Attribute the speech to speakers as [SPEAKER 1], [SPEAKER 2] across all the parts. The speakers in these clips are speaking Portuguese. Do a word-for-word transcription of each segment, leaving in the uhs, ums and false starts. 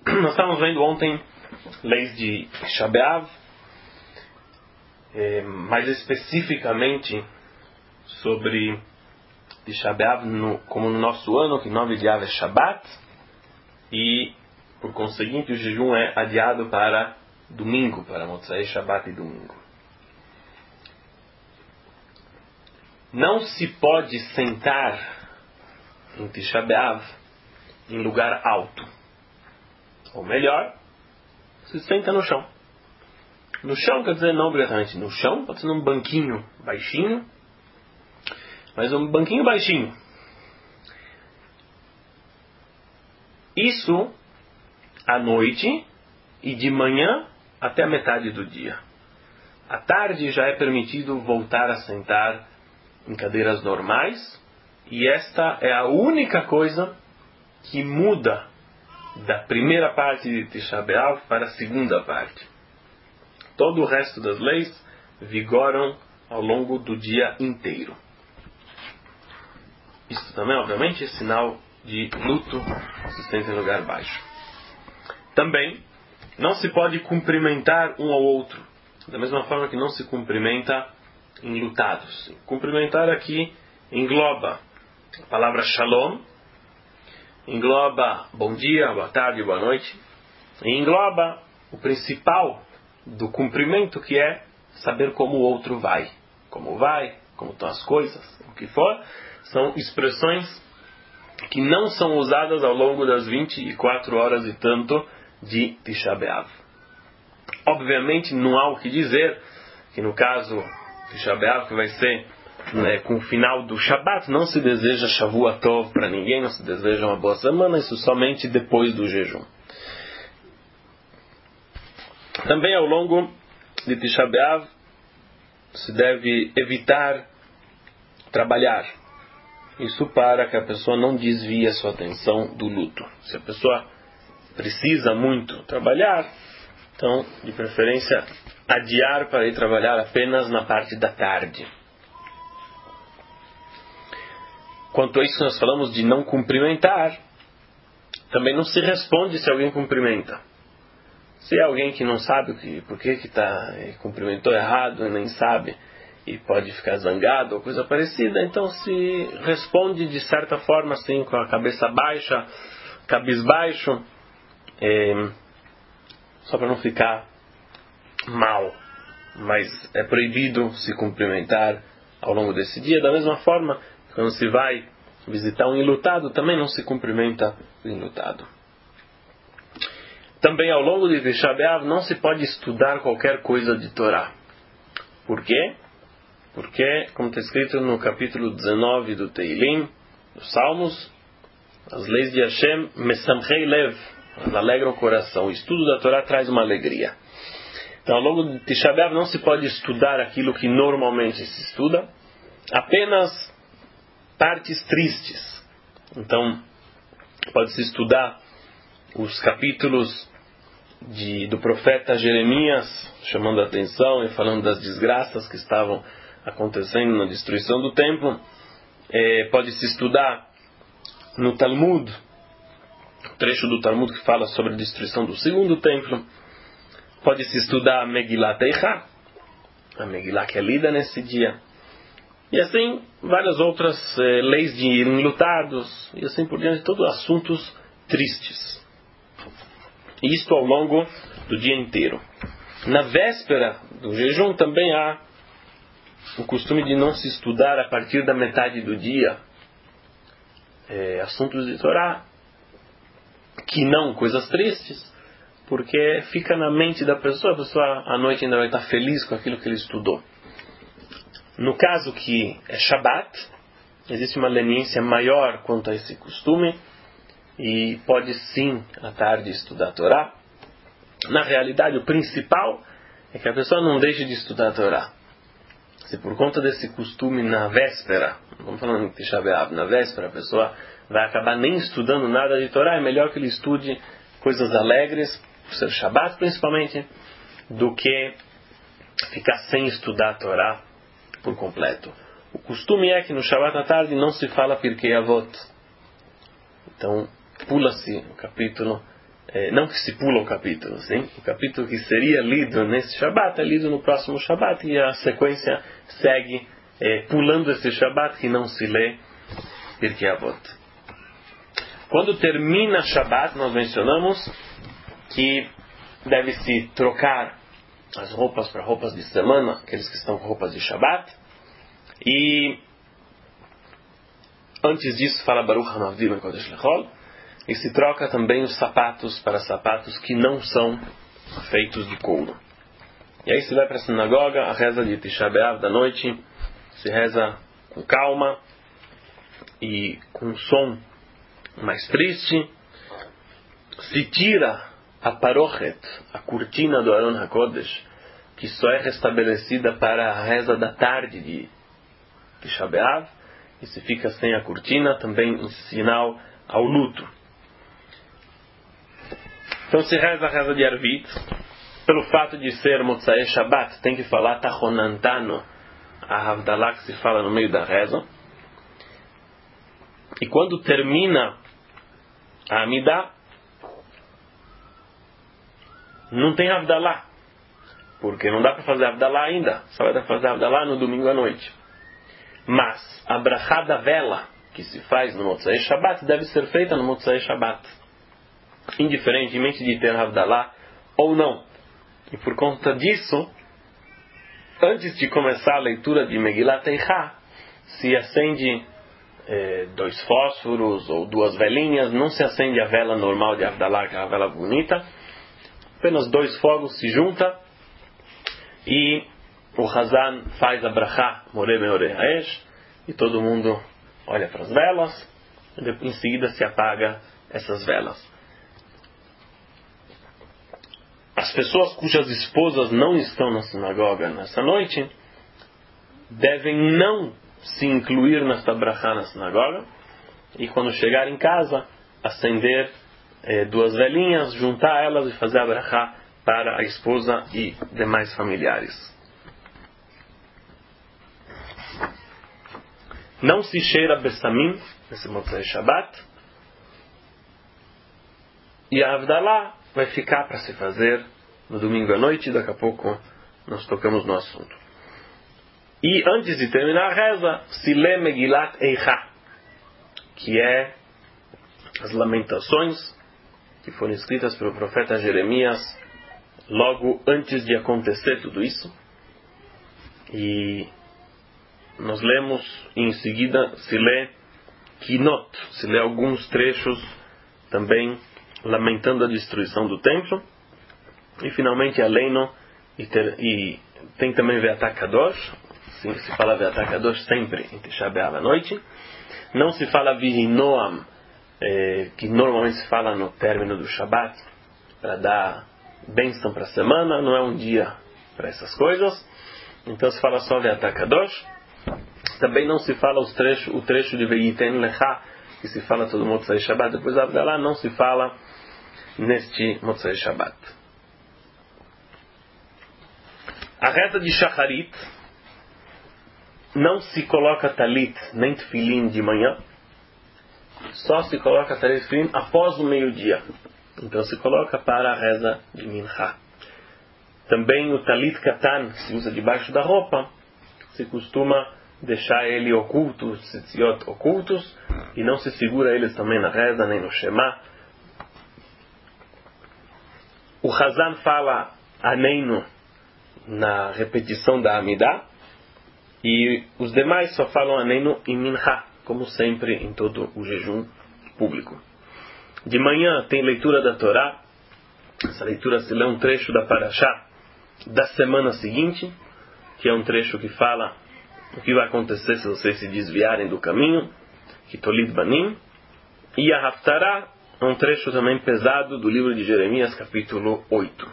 [SPEAKER 1] Nós estávamos vendo ontem leis de Tisha B'Av, é, mais especificamente sobre Tisha B'Av no, como no nosso ano, que nove de Av é Shabbat, e por conseguinte o jejum é adiado para domingo, para Motzai, Shabbat e domingo. Não se pode sentar em Tisha B'Av em lugar alto. Ou melhor, se senta no chão. No chão quer dizer não obrigatoriamente no chão, pode ser num banquinho baixinho, mas um banquinho baixinho. Isso à noite e de manhã até a metade do dia. À tarde já é permitido voltar a sentar em cadeiras normais, e esta é a única coisa que muda da primeira parte de Tisha B'Av para a segunda parte. Todo o resto das leis vigoram ao longo do dia inteiro. Isso também, obviamente, é sinal de luto, se senta em lugar baixo. Também, não se pode cumprimentar um ao outro, da mesma forma que não se cumprimenta enlutados. Cumprimentar aqui engloba a palavra shalom, engloba bom dia, boa tarde, boa noite, e engloba o principal do cumprimento, que é saber como o outro vai. Como vai, como estão as coisas, o que for, são expressões que não são usadas ao longo das vinte e quatro horas e tanto de Tisha B'Av. Obviamente não há o que dizer que no caso Tisha B'Av, que vai ser né, com o final do Shabbat, não se deseja Shavua Tov para ninguém, não se deseja uma boa semana, isso somente depois do jejum. Também ao longo de Tisha B'Av se deve evitar trabalhar. Isso para que a pessoa não desvie a sua atenção do luto. Se a pessoa precisa muito trabalhar, então, de preferência, adiar para ir trabalhar apenas na parte da tarde. Quanto a isso, nós falamos de não cumprimentar. Também não se responde se alguém cumprimenta. Se é alguém que não sabe que, por que que tá, cumprimentou errado e nem sabe, e pode ficar zangado ou coisa parecida, então se responde de certa forma, assim, com a cabeça baixa, cabisbaixo, é, só para não ficar mal. Mas é proibido se cumprimentar ao longo desse dia. Da mesma forma, quando se vai visitar um enlutado, também não se cumprimenta o enlutado. Também ao longo de Tisha B'Av não se pode estudar qualquer coisa de Torá. Por quê? Porque, como está escrito no capítulo dezenove do Teilim, dos Salmos, as leis de Hashem, Mesamchei Lev, elas alegram o coração. O estudo da Torá traz uma alegria. Então, ao longo de Tisha B'Av não se pode estudar aquilo que normalmente se estuda, apenas partes tristes. Então, pode-se estudar os capítulos de, do profeta Jeremias, chamando a atenção e falando das desgraças que estavam acontecendo na destruição do templo. É, pode-se estudar no Talmud, o trecho do Talmud que fala sobre a destruição do segundo templo. Pode-se estudar a Megillat Eicha, a Megillah que é lida nesse dia. E assim, várias outras eh, leis de enlutados, e assim por diante, todos assuntos tristes. E isto ao longo do dia inteiro. Na véspera do jejum também há o costume de não se estudar a partir da metade do dia é, assuntos de Torá, que não coisas tristes, porque fica na mente da pessoa, a pessoa à noite ainda vai estar feliz com aquilo que ele estudou. No caso que é Shabbat, existe uma leniência maior quanto a esse costume, e pode sim à tarde estudar a Torá. Na realidade, o principal é que a pessoa não deixe de estudar a Torá. Se por conta desse costume na véspera, vamos falando de Tisha B'Av, na véspera a pessoa vai acabar nem estudando nada de Torá, é melhor que ele estude coisas alegres, por ser Shabbat principalmente, do que ficar sem estudar a Torá por completo. O costume é que no Shabbat à tarde não se fala Pirkei Avot. Então, pula-se o capítulo é, não que se pula o capítulo, sim? O capítulo que seria lido nesse Shabat é lido no próximo Shabat e a sequência segue é, pulando esse Shabat que não se lê Pirkei Avot. Quando termina Shabat, nós mencionamos que deve-se trocar as roupas para roupas de semana, aqueles que estão com roupas de Shabat. E antes disso fala Baruch HaMavdi Ben Kodesh Lechol. E se troca também os sapatos para sapatos que não são feitos de couro. E aí se vai para a sinagoga, a reza de Tisha B'Av da noite, se reza com calma e com um som mais triste. Se tira a parochet, a cortina do Aron HaKodesh, que só é restabelecida para a reza da tarde de Tisha B'Av, e se fica sem a cortina, também em sinal ao luto. Então se reza a reza de Arvit, pelo fato de ser Motzai Shabbat, tem que falar Tachonantano, a Havdalah que se fala no meio da reza. E quando termina a Amidah, não tem Havdalah, porque não dá para fazer Havdalah ainda, só vai dar para fazer Havdalah no domingo à noite. Mas a brachá da vela, que se faz no Motzai Shabbat, deve ser feita no Motzai Shabbat, indiferentemente de ter Havdalah ou não. E por conta disso, antes de começar a leitura de Megillat Eichá, se acende eh, dois fósforos ou duas velinhas, não se acende a vela normal de Havdalah, que é a vela bonita, apenas dois fogos se juntam e o Hazan faz a brachá Moreh Meoreh Haesh e todo mundo olha para as velas e em seguida se apaga essas velas. As pessoas cujas esposas não estão na sinagoga nessa noite devem não se incluir nesta brachá na sinagoga e quando chegar em casa acender eh, duas velinhas, juntar elas e fazer a brachá para a esposa e demais familiares. Não se cheira bessamim nesse Motzai Shabbat e a Havdalah vai ficar para se fazer no domingo à noite. Daqui a pouco nós tocamos no assunto. E antes de terminar a reza, se lê Megillat Eichá, que é as lamentações que foram escritas pelo profeta Jeremias logo antes de acontecer tudo isso. E nós lemos e em seguida se lê Kinot, se lê alguns trechos também lamentando a destruição do templo. E finalmente Aleino e, ter, e tem também Ve'atah Kadosh. Sim, se fala Ve'atah Kadosh sempre em Tisha B'Av à noite. Não se fala Vihinoam, eh, que normalmente se fala no término do Shabat, para dar bênção para a semana. Não é um dia para essas coisas. Então se fala só Ve'atah Kadosh. Também não se fala os trecho, o trecho de Ve'yiten Lecha, que se fala todo Motzai Shabbat. Depois da Havdalah não se fala neste Motzai Shabbat. A reza de Shacharit, não se coloca talit nem tefilim de manhã, só se coloca talit e tefilim após o meio-dia. Então se coloca para a reza de Mincha. Também o talit katan, que se usa debaixo da roupa, se costuma deixar ele oculto, tzitziot ocultos, e não se segura eles também na reza, nem no Shema. O Hazan fala Aneinu na repetição da Amidah, e os demais só falam Aneinu em Mincha, como sempre em todo o jejum público. De manhã tem leitura da Torá. Essa leitura se lê um trecho da Parashá da semana seguinte, que é um trecho que fala o que vai acontecer se vocês se desviarem do caminho, que Tolid Banim. E a Haftará é um trecho também pesado do livro de Jeremias, capítulo oito.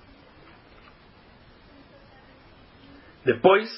[SPEAKER 1] Depois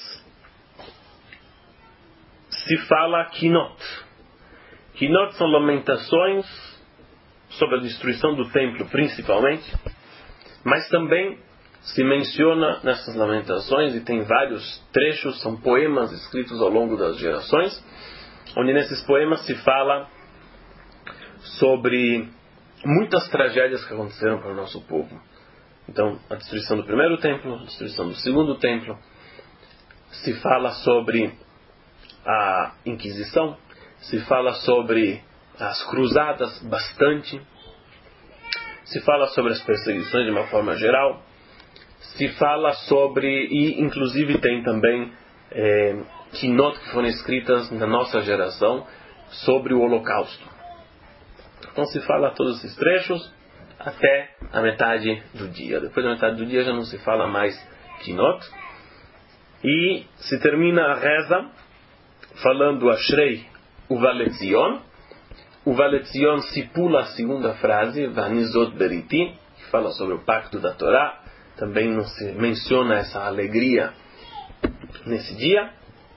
[SPEAKER 1] se fala Kinot. Kinot são lamentações sobre a destruição do templo, principalmente, mas também se menciona nessas lamentações, e tem vários trechos, são poemas escritos ao longo das gerações, onde nesses poemas se fala sobre muitas tragédias que aconteceram para o nosso povo. Então, a destruição do primeiro templo, a destruição do segundo templo. Se fala sobre a Inquisição, se fala sobre as cruzadas bastante, se fala sobre as perseguições de uma forma geral, se fala sobre, e inclusive tem também é, quinot que foram escritas na nossa geração sobre o Holocausto. Então se fala todos esses trechos até a metade do dia. Depois da metade do dia já não se fala mais quinot. E se termina a reza falando Ashrei Uvaletzion. Uvaletzion se pula a segunda frase, Vanizot Beriti, que fala sobre o pacto da Torá. Também não se menciona essa alegria nesse dia.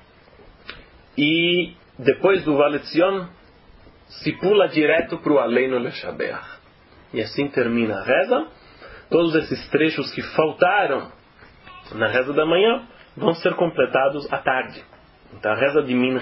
[SPEAKER 1] E depois do Uvaletzion se pula direto para o Aleinu Leshabeach. E assim termina a reza. Todos esses trechos que faltaram na reza da manhã vão ser completados à tarde. Então a reza de Minha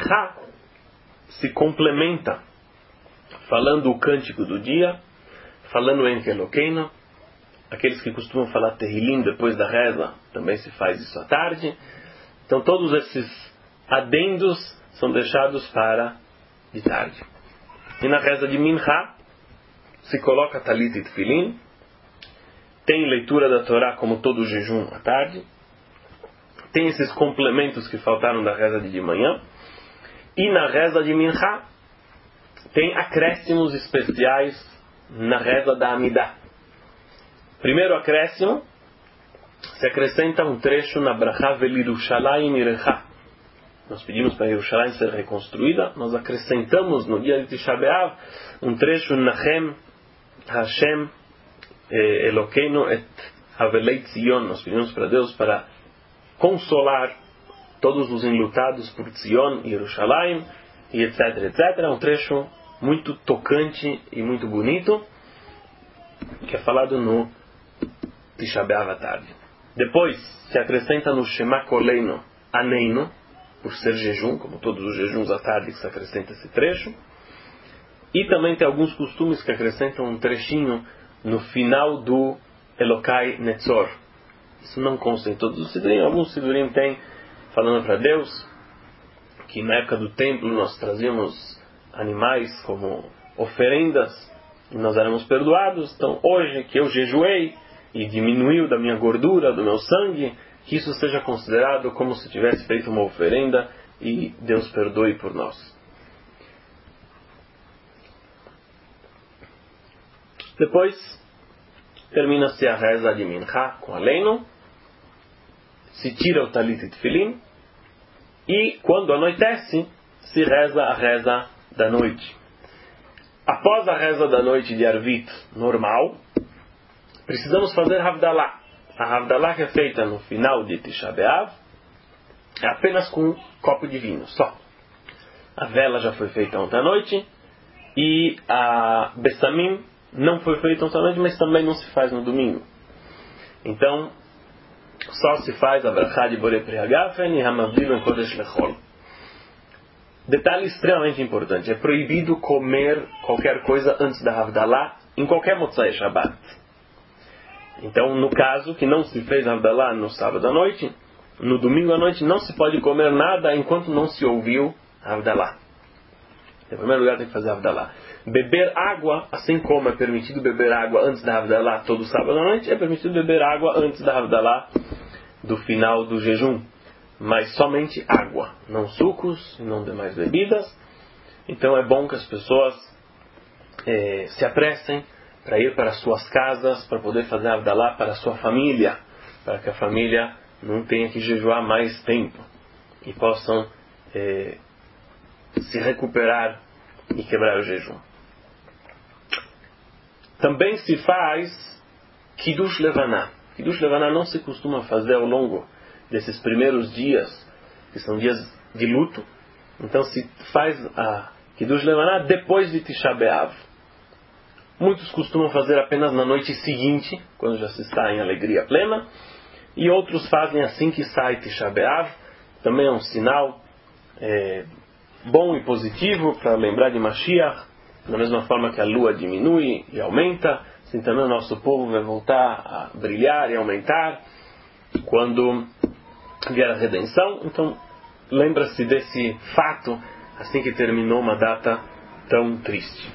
[SPEAKER 1] se complementa falando o cântico do dia, falando Enki Elokeinu. Aqueles que costumam falar Tehillim depois da reza, também se faz isso à tarde. Então todos esses adendos são deixados para de tarde. E na reza de Minha se coloca Talit e Tefilin, tem leitura da Torá como todo o jejum à tarde, tem esses complementos que faltaram da reza de manhã, e na reza de Minha tem acréscimos especiais na reza da Amidah. Primeiro acréscimo, se acrescenta um trecho na Brachá Velirushalayim Irecha. Nós pedimos para Yerushalayim ser reconstruída, nós acrescentamos no dia de Tisha B'Av um trecho Nachem Hashem Elokeinu et Havelei Tzion. Nós pedimos para Deus para consolar todos os enlutados por Tzion e Yerushalayim, e etc, etcétera. É um trecho muito tocante e muito bonito, que é falado no Tisha B'Av à tarde. Depois se acrescenta no Shema Koleinu Aneinu, por ser jejum, como todos os jejuns à tarde que se acrescenta esse trecho. E também tem alguns costumes que acrescentam um trechinho no final do Elokai Netzor. Isso não consta em todos os sidurim. Alguns sidurim tem falando para Deus que na época do templo nós trazíamos animais como oferendas e nós éramos perdoados. Então hoje que eu jejuei e diminuiu da minha gordura, do meu sangue, que isso seja considerado como se tivesse feito uma oferenda e Deus perdoe por nós. Depois termina-se a reza de Minha com Aleinu, se tira o Talit e Tefilin, e quando anoitece se reza a reza da noite. Após a reza da noite de Arvit normal, precisamos fazer Havdalah. A Havdalah que é feita no final de Tisha B'Av é apenas com um copo de vinho, só. A vela já foi feita ontem à noite e a Bessamim não foi feita ontem à noite, mas também não se faz no domingo. Então, só se faz a Brachá de Borei Pri Hagafen e Hamavli Ben Kodesh Lechol. Detalhe extremamente importante, é proibido comer qualquer coisa antes da Havdalah em qualquer Motzai Shabbat. Então, no caso que não se fez Havdalah no sábado à noite, no domingo à noite não se pode comer nada enquanto não se ouviu Havdalah. Em primeiro lugar tem que fazer Havdalah. Beber água, assim como é permitido beber água antes da Havdalah todo sábado à noite, é permitido beber água antes da Havdalah do final do jejum. Mas somente água, não sucos, não demais bebidas. Então é bom que as pessoas eh, se apressem para ir para suas casas, para poder fazer Havdalah para a sua família, para que a família não tenha que jejuar mais tempo e possam eh, se recuperar e quebrar o jejum. Também se faz Kiddush Levaná. Kiddush Levaná não se costuma fazer ao longo desses primeiros dias, que são dias de luto. Então se faz a Kiddush Levaná depois de Tisha B'Av. Muitos costumam fazer apenas na noite seguinte, quando já se está em alegria plena, e outros fazem assim que sai Tisha B'Av. Também é um sinal é, bom e positivo para lembrar de Mashiach Da mesma forma que a lua diminui e aumenta, assim também o nosso povo vai voltar a brilhar e aumentar quando vier a redenção. Então, lembra-se desse fato assim que terminou uma data tão triste.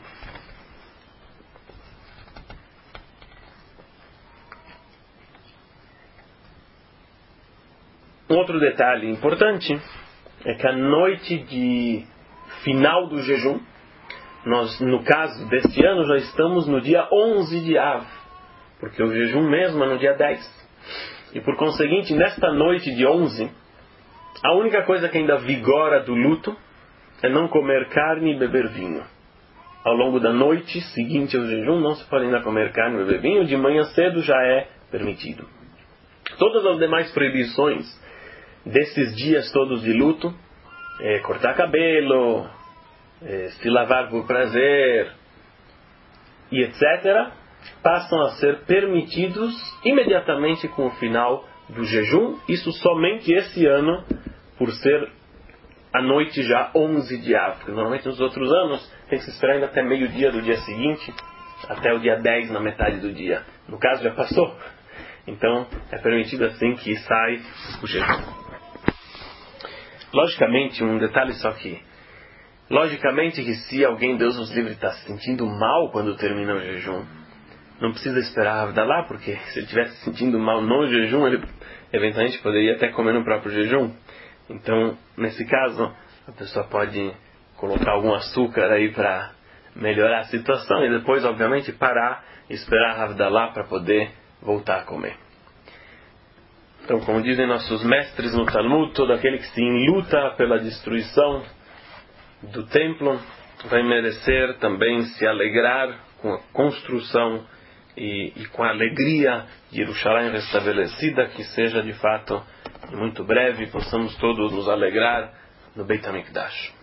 [SPEAKER 1] Um outro detalhe importante é que a noite de final do jejum, nós, no caso deste ano, já estamos no dia onze de Av, porque o jejum mesmo é no dia dez. E por conseguinte, nesta noite de onze, a única coisa que ainda vigora do luto é não comer carne e beber vinho. Ao longo da noite seguinte ao jejum, não se pode ainda comer carne e beber vinho, de manhã cedo já é permitido. Todas as demais proibições desses dias todos de luto, é, cortar cabelo, é, se lavar por prazer e etcétera, passam a ser permitidos imediatamente com o final do jejum. Isso somente esse ano, por ser a noite já onze de Av, porque normalmente nos outros anos tem que se esperar ainda até meio-dia do dia seguinte, até o dia dez na metade do dia. No caso já passou, então é permitido assim que sai o jejum. Logicamente, um detalhe só aqui. Logicamente que se alguém, Deus nos livre, está se sentindo mal quando termina o jejum, não precisa esperar a Havdalah, porque se ele estivesse se sentindo mal no jejum, ele eventualmente poderia até comer no próprio jejum. Então, nesse caso, a pessoa pode colocar algum açúcar aí para melhorar a situação e depois, obviamente, parar e esperar a Havdalah para poder voltar a comer. Então, como dizem nossos mestres no Talmud, todo aquele que se enluta pela destruição do templo vai merecer também se alegrar com a construção e, e com a alegria de Jerusalém restabelecida, que seja de fato muito breve, possamos todos nos alegrar no Beit HaMikdash.